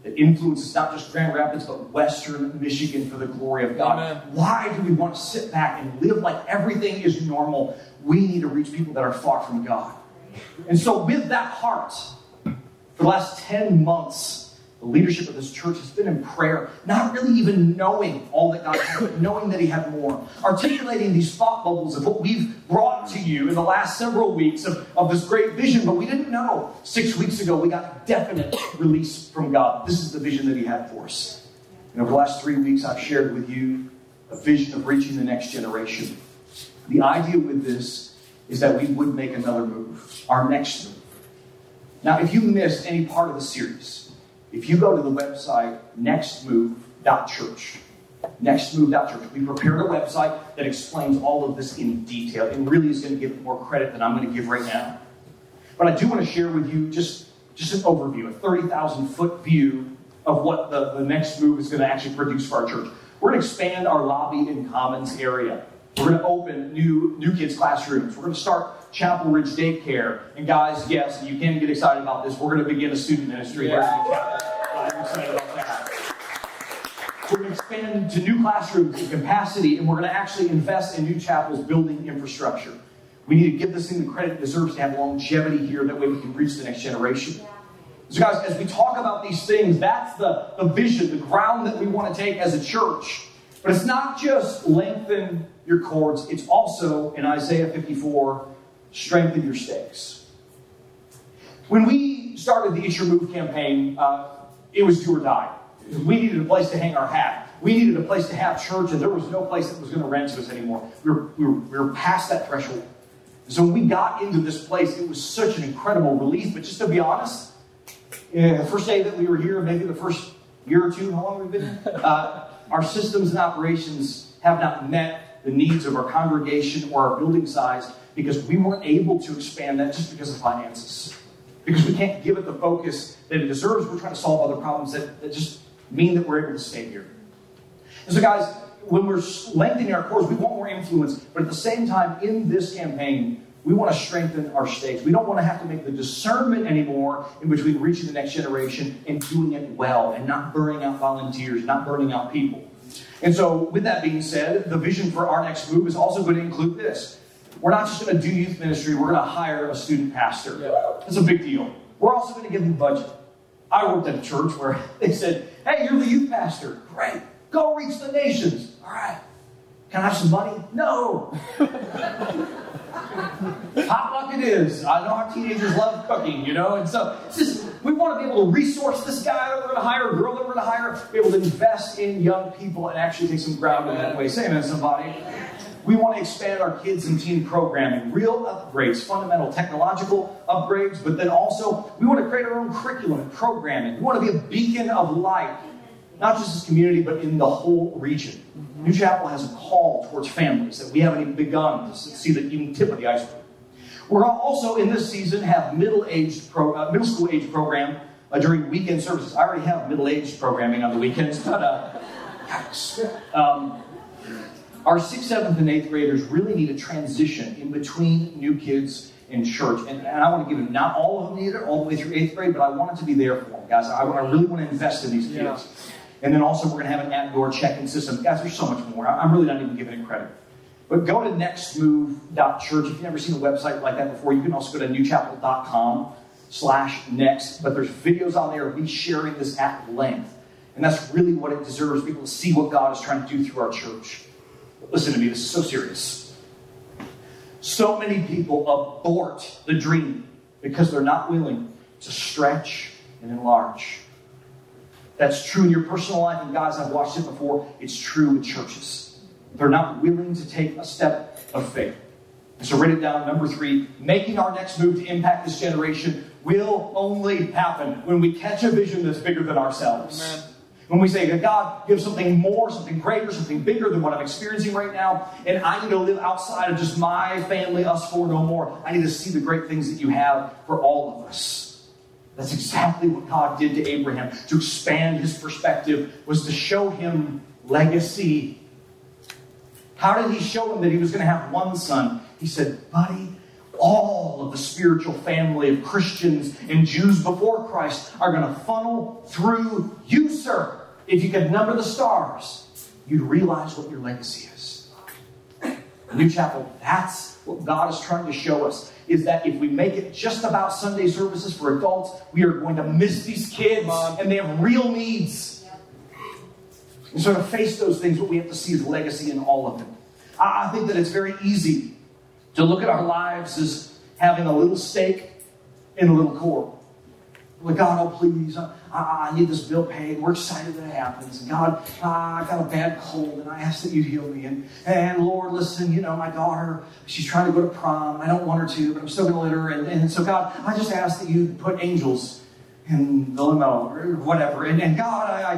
[SPEAKER 2] that influences not just Grand Rapids, but Western Michigan for the glory of God.
[SPEAKER 3] Amen.
[SPEAKER 2] Why do we want to sit back and live like everything is normal? We need to reach people that are far from God. And so with that heart, for the last 10 months, the leadership of this church has been in prayer, not really even knowing all that God has, but knowing that He had more. Articulating these thought bubbles of what we've brought to you in the last several weeks of this great vision, but we didn't know. 6 weeks ago, we got definite release from God. This is the vision that He had for us. And over the last 3 weeks, I've shared with you a vision of reaching the next generation. The idea with this is that we would make another move, our next move. Now, if you missed any part of the series, if you go to the website nextmove.church, nextmove.church, we prepared a website that explains all of this in detail and really is going to give it more credit than I'm going to give right now. But I do want to share with you just an overview, a 30,000-foot view of what the next move is going to actually produce for our church. We're going to expand our lobby and commons area. We're going to open new kids' classrooms. We're going to start Chapel Ridge Daycare. And guys, yes, you can get excited about this. We're going to begin a student ministry there. I'm excited about that. We're going to expand to new classrooms and capacity, and we're going to actually invest in New Chapel's building infrastructure. We need to give this thing the credit it deserves to have longevity here. That way we can reach the next generation. So guys, as we talk about these things, that's the vision, the ground that we want to take as a church. But it's not just lengthen your cords. It's also, in Isaiah 54, strengthen your stakes. When we started the It's Your Move campaign, it was do or die. We needed a place to hang our hat. We needed a place to have church, and there was no place that was going to rent to us anymore. We were past that threshold. So when we got into this place, it was such an incredible relief. But just to be honest, the first day that we were here, maybe the first year or two, how long have we been here? Our systems and operations have not met the needs of our congregation or our building size because we weren't able to expand that just because of finances. Because we can't give it the focus that it deserves. We're trying to solve other problems that just mean that we're able to stay here. And so guys, when we're lengthening our cords, we want more influence. But at the same time, in this campaign, we want to strengthen our stakes. We don't want to have to make the discernment anymore in between reaching the next generation and doing it well and not burning out volunteers, not burning out people. And so with that being said, the vision for our next move is also going to include this. We're not just going to do youth ministry. We're going to hire a student pastor. That's a big deal. We're also going to give them budget. I worked at a church where they said, hey, you're the youth pastor. Great. Go reach the nations. All right. Can I have some money? No. Potluck it is. I know how teenagers love cooking, and so it's just, we want to be able to resource this guy that we're going to hire, a girl that we're going to hire, be able to invest in young people and actually take some ground in that way. Say amen, somebody. We want to expand our kids and teen programming, real upgrades, fundamental technological upgrades, but then also we want to create our own curriculum and programming. We want to be a beacon of light, not just this community, but in the whole region. New Chapel has a call towards families that we haven't even begun to see the even tip of the iceberg. We're also, in this season, have middle school age program during weekend services. I already have middle-aged programming on the weekends, but our 6th, 7th, and 8th graders really need a transition in between new kids and church. And I want to give them, not all of them either, all the way through 8th grade, but I want it to be there for them, guys. I really want to invest in these kids. Yeah. And then also we're going to have an at-door check-in system. Guys, there's so much more. I'm really not even giving it credit. But go to nextmove.church. If you've never seen a website like that before, you can also go to newchapel.com/next. But there's videos on there of me sharing this at length. And that's really what it deserves, people to see what God is trying to do through our church. But listen to me, this is so serious. So many people abort the dream because they're not willing to stretch and enlarge. That's true in your personal life, and guys, I've watched it before. It's true with churches. They're not willing to take a step of faith. And so write it down, number 3, making our next move to impact this generation will only happen when we catch a vision that's bigger than ourselves. Amen. When we say, God, give something more, something greater, something bigger than what I'm experiencing right now, and I need to live outside of just my family, us four, no more. I need to see the great things that you have for all of us. That's exactly what God did to Abraham. To expand his perspective was to show him legacy. How did he show him that he was going to have one son? He said, buddy, all of the spiritual family of Christians and Jews before Christ are going to funnel through you, sir. If you could number the stars, you'd realize what your legacy is. New Chapel, that's what God is trying to show us, is that if we make it just about Sunday services for adults, we are going to miss these kids, and they have real needs. And so to face those things, what we have to see is legacy in all of them. I think that it's very easy to look at our lives as having a little stake and a little core. Like, God, oh please, I need this bill paid. We're excited that it happens. And God, I got a bad cold, and I ask that you heal me. And Lord, listen, my daughter, she's trying to go to prom. I don't want her to, but I'm still going to let her. And so, God, I just ask that you put angels in the limo or whatever. And God, I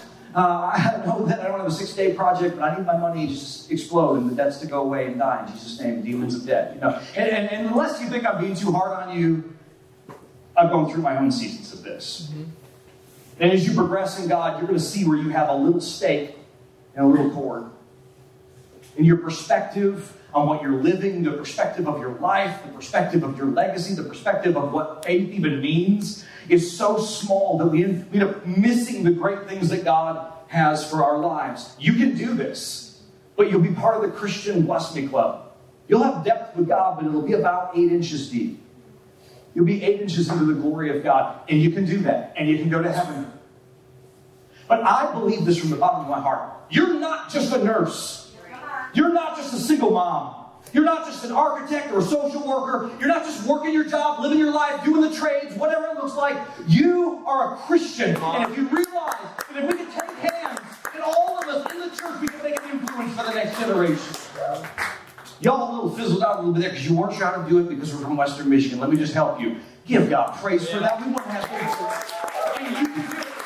[SPEAKER 2] know that I don't have a 6-day project, but I need my money to just explode and the debts to go away and die in Jesus' name, demons of debt. And unless you think I'm being too hard on you, I've gone through my own seasons of this. Mm-hmm. And as you progress in God, you're going to see where you have a little stake and a little cord. And your perspective on what you're living, the perspective of your life, the perspective of your legacy, the perspective of what faith even means is so small that we end up missing the great things that God has for our lives. You can do this, but you'll be part of the Christian Bless Me Club. You'll have depth with God, but it'll be about 8 inches deep. You'll be 8 inches into the glory of God, and you can do that, and you can go to heaven. But I believe this from the bottom of my heart. You're not just a nurse. You're not just a single mom. You're not just an architect or a social worker. You're not just working your job, living your life, doing the trades, whatever it looks like. You are a Christian. And if you realize that if we can take hands, and all of us in the church, we can make an influence for the next generation. Y'all a little fizzled out a little bit there because you weren't sure how to do it because we're from Western Michigan. Let me just help you. Give God praise for that. We want to have things. I mean, you can do it.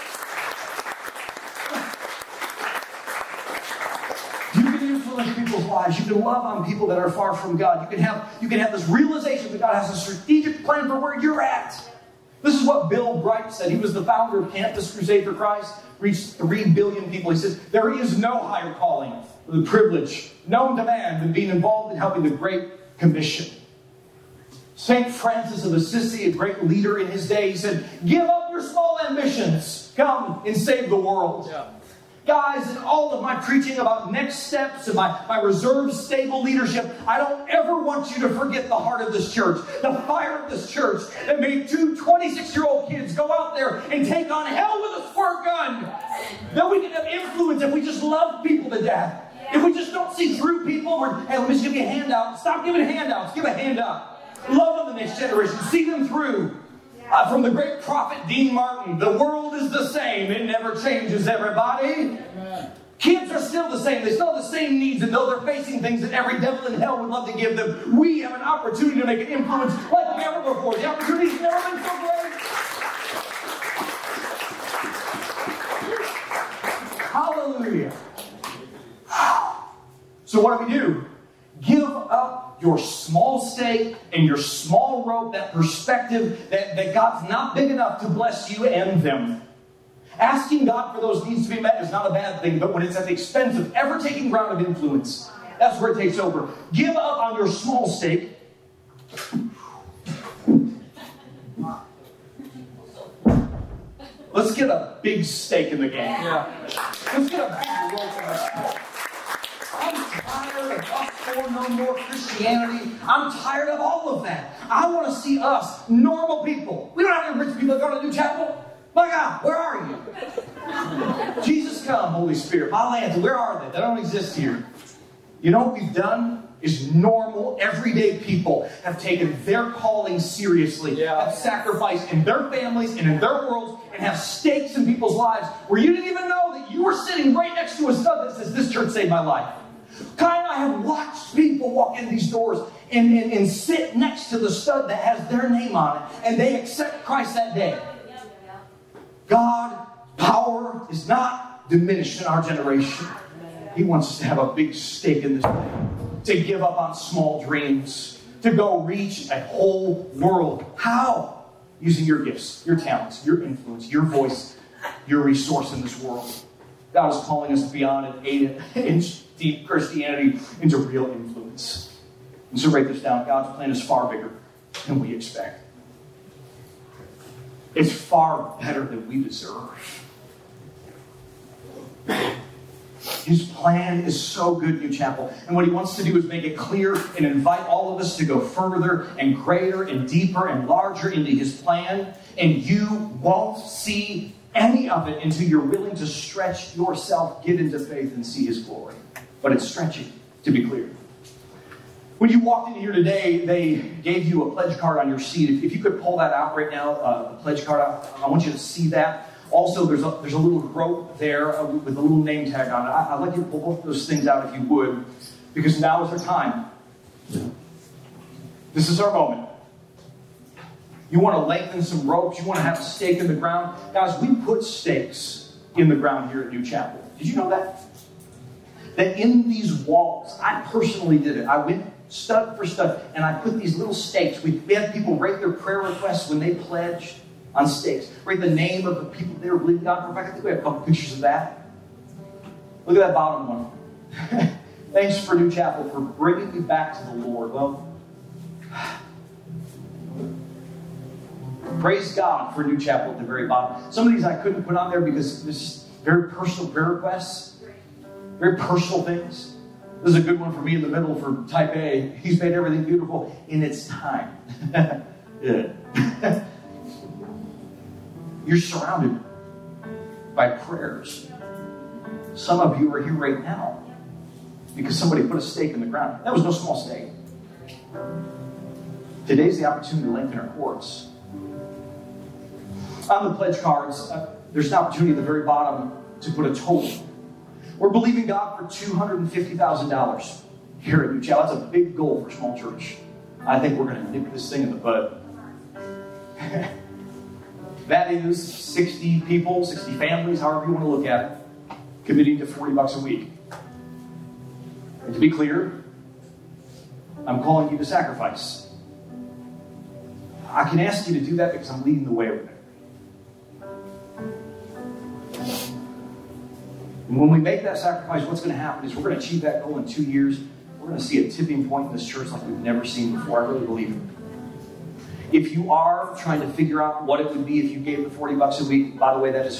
[SPEAKER 2] You can influence people's lives. You can love on people that are far from God. You can have this realization that God has a strategic plan for where you're at. This is what Bill Bright said. He was the founder of Campus Crusade for Christ. Reached 3 billion people. He says, there is no higher calling, the privilege, known to man than being involved in helping the Great Commission. St. Francis of Assisi, a great leader in his day, he said, give up your small ambitions. Come and save the world. Yeah. Guys, in all of my preaching about next steps and my reserved, stable leadership, I don't ever want you to forget the heart of this church, the fire of this church that made 2 26-year-old kids go out there and take on hell with a squirt gun. That we can have influence if we just love people to death. If we just don't see through people, hey, let me just give you a handout. Stop giving handouts. Give a hand up. Love of the next generation. See them through. From the great prophet Dean Martin, the world is the same. It never changes, everybody. Amen. Kids are still the same. They still have the same needs, and though they're facing things that every devil in hell would love to give them, we have an opportunity to make an influence like never before. The opportunity's never been so great. Hallelujah. So what do? Give up your small stake and your small rope, that perspective that God's not big enough to bless you and them. Asking God for those needs to be met is not a bad thing, but when it's at the expense of ever taking ground of influence, that's where it takes over. Give up on your small stake. Let's get a big stake in the game. Yeah. Let's get a big rope in the stake. I'm tired of us for no more Christianity. I'm tired of all of that. I want to see us, normal people. We don't have any rich people that go to New Chapel. My God, where are you? Jesus come, Holy Spirit. My lands, where are they? They don't exist here. You know what we've done? Is normal, everyday people have taken their calling seriously, have sacrificed in their families and in their worlds, and have stakes in people's lives where you didn't even know that you were sitting right next to a stud that says, this church saved my life. Kai and I have watched people walk in these doors and sit next to the stud that has their name on it, and they accept Christ that day. God's power is not diminished in our generation. He wants us to have a big stake in this thing. To give up on small dreams. To go reach a whole world. How? Using your gifts, your talents, your influence, your voice, your resource in this world. God is calling us beyond an 8-inch deep Christianity into real influence. And so write this down. God's plan is far bigger than we expect. It's far better than we deserve. His plan is so good, New Chapel. And what he wants to do is make it clear and invite all of us to go further and greater and deeper and larger into his plan. And you won't see any of it until you're willing to stretch yourself, get into faith, and see his glory. But it's stretching, to be clear. When you walked in here today, they gave you a pledge card on your seat. If you could pull that out right now, the pledge card out, I want you to see that. Also, there's a little rope there with a little name tag on it. I'd like you to pull both those things out if you would, because now is our time. This is our moment. You want to lengthen some ropes. You want to have a stake in the ground. Guys, we put stakes in the ground here at New Chapel. Did you know that? That in these walls, I personally did it. I went stud for stud, and I put these little stakes. We had people write their prayer requests when they pledged on stakes. Write the name of the people they were believing God for. In fact, I think we have a couple pictures of that. Look at that bottom one. Thanks for New Chapel for bringing me back to the Lord. Well, praise God for New Chapel at the very bottom. Some of these I couldn't put on there because this is very personal prayer requests. Very personal things. This is a good one for me in the middle for type A. He's made everything beautiful in its time. Yeah. You're surrounded by prayers. Some of you are here right now because somebody put a stake in the ground. That was no small stake. Today's the opportunity to lengthen our cords. On the pledge cards, there's an opportunity at the very bottom to put a total. We're believing God for $250,000 here at New Chapel. That's a big goal for a small church. I think we're going to nip this thing in the bud. That is 60 people, 60 families, however you want to look at it, committing to $40 a week. And to be clear, I'm calling you to sacrifice. I can ask you to do that because I'm leading the way with it. And when we make that sacrifice, what's going to happen is we're going to achieve that goal in 2 years. We're going to see a tipping point in this church like we've never seen before. I really believe it. If you are trying to figure out what it would be if you gave the $40 a week, by the way, that is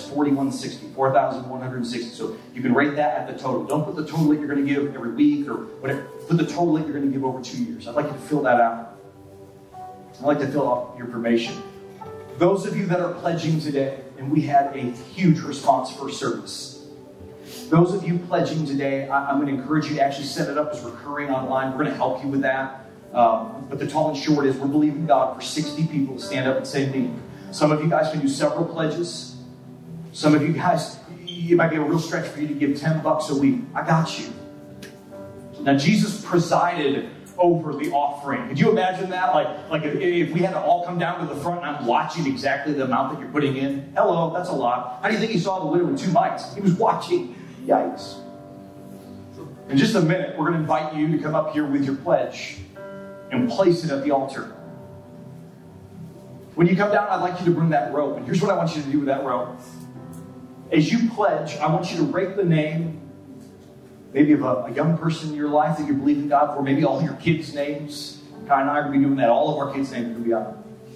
[SPEAKER 2] $4,160. So you can rate that at the total. Don't put the total that you're going to give every week or whatever. Put the total that you're going to give over 2 years. I'd like you to fill that out. I'd like to fill out your information. Those of you that are pledging today, and we had a huge response for service. Those of you pledging today, I'm going to encourage you to actually set it up as recurring online. We're going to help you with that. But the tall and short is we're believing God for 60 people to stand up and say me. Some of you guys can do several pledges. Some of you guys, it might be a real stretch for you to give $10 a week. I got you. Now, Jesus presided over the offering. Could you imagine that? Like if we had to all come down to the front and I'm watching exactly the amount that you're putting in. Hello, that's a lot. How do you think he saw the widow with 2 mites? He was watching. Yikes. In just a minute, we're going to invite you to come up here with your pledge and place it at the altar. When you come down, I'd like you to bring that rope. And here's what I want you to do with that rope. As you pledge, I want you to write the name, maybe of a young person in your life that you're believing God for, maybe all your kids' names. Kai and I are going to be doing that. All of our kids' names are going to be on it.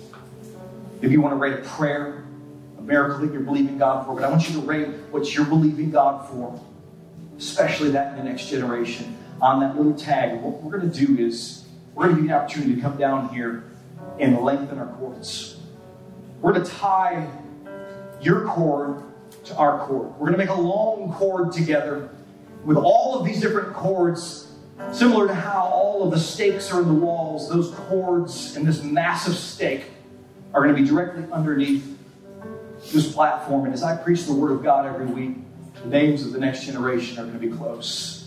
[SPEAKER 2] If you want to write a prayer, a miracle that you're believing God for, but I want you to rate what you're believing God for, especially that in the next generation, on that little tag. And what we're going to do is we're going to give you an opportunity to come down here and lengthen our cords. We're going to tie your cord to our cord. We're going to make a long cord together with all of these different cords, similar to how all of the stakes are in the walls. Those cords and this massive stake are going to be directly underneath this platform. And as I preach the Word of God every week, the names of the next generation are going to be close.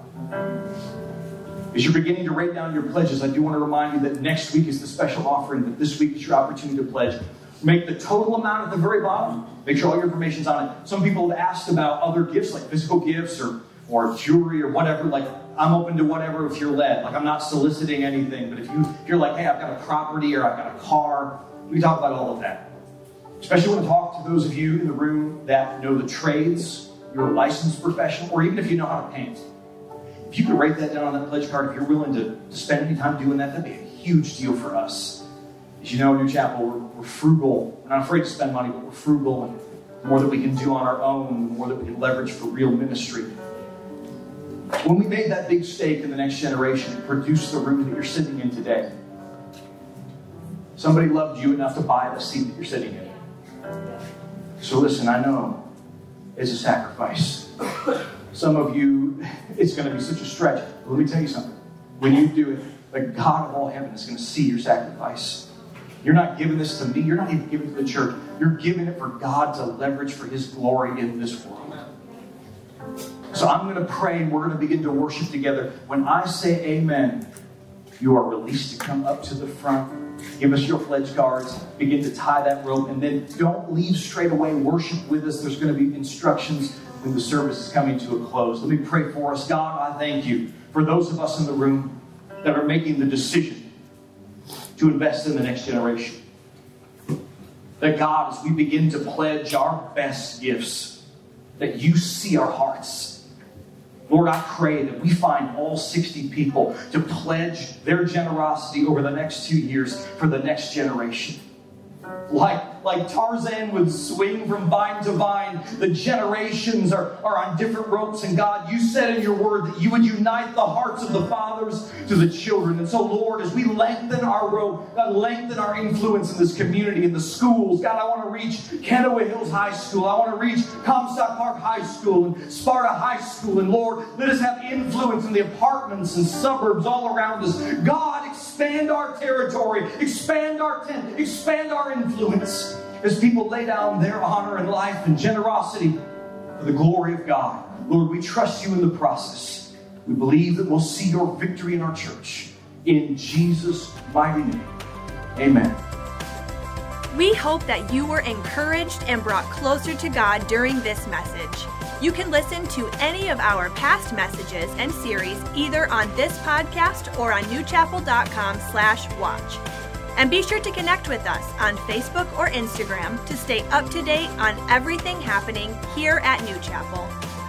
[SPEAKER 2] As you're beginning to write down your pledges, I do want to remind you that next week is the special offering, that this week is your opportunity to pledge. Make the total amount at the very bottom. Make sure all your information's on it. Some people have asked about other gifts, like physical gifts or jewelry or whatever. Like, I'm open to whatever if you're led. Like, I'm not soliciting anything. But if you're like, hey, I've got a property or I've got a car, we talk about all of that. Especially want to talk to those of you in the room that know the trades, you're a licensed professional, or even if you know how to paint. If you could write that down on that pledge card, if you're willing to spend any time doing that, that'd be a huge deal for us. As you know, New Chapel, we're frugal. We're not afraid to spend money, but we're frugal, and the more that we can do on our own, the more that we can leverage for real ministry. When we made that big stake in the next generation, it produced the room that you're sitting in today. Somebody loved you enough to buy the seat that you're sitting in. So listen, I know it's a sacrifice. Some of you, it's going to be such a stretch. But let me tell you something. When you do it, the God of all heaven is going to see your sacrifice. You're not giving this to me. You're not even giving it to the church. You're giving it for God to leverage for His glory in this world. So I'm going to pray and we're going to begin to worship together. When I say amen, you are released to come up to the front. Give us your pledge cards. Begin to tie that rope. And then don't leave straight away. Worship with us. There's going to be instructions when the service is coming to a close. Let me pray for us. God, I thank you for those of us in the room that are making the decision to invest in the next generation. That God, as we begin to pledge our best gifts, that you see our hearts. Lord, I pray that we find all 60 people to pledge their generosity over the next 2 years for the next generation. Like Tarzan would swing from vine to vine, the generations are on different ropes. And God, you said in your word that you would unite the hearts of the fathers to the children. And so, Lord, as we lengthen our rope, God, lengthen our influence in this community, in the schools. God, I want to reach Kennewick Hills High School. I want to reach Comstock Park High School and Sparta High School. And Lord, let us have influence in the apartments and suburbs all around us. God, expand our territory, expand our tent, expand our influence as people lay down their honor and life and generosity for the glory of God. Lord, we trust you in the process. We believe that we'll see your victory in our church. In Jesus' mighty name, amen.
[SPEAKER 1] We hope that you were encouraged and brought closer to God during this message. You can listen to any of our past messages and series either on this podcast or on newchapel.com/watch. And be sure to connect with us on Facebook or Instagram to stay up to date on everything happening here at New Chapel.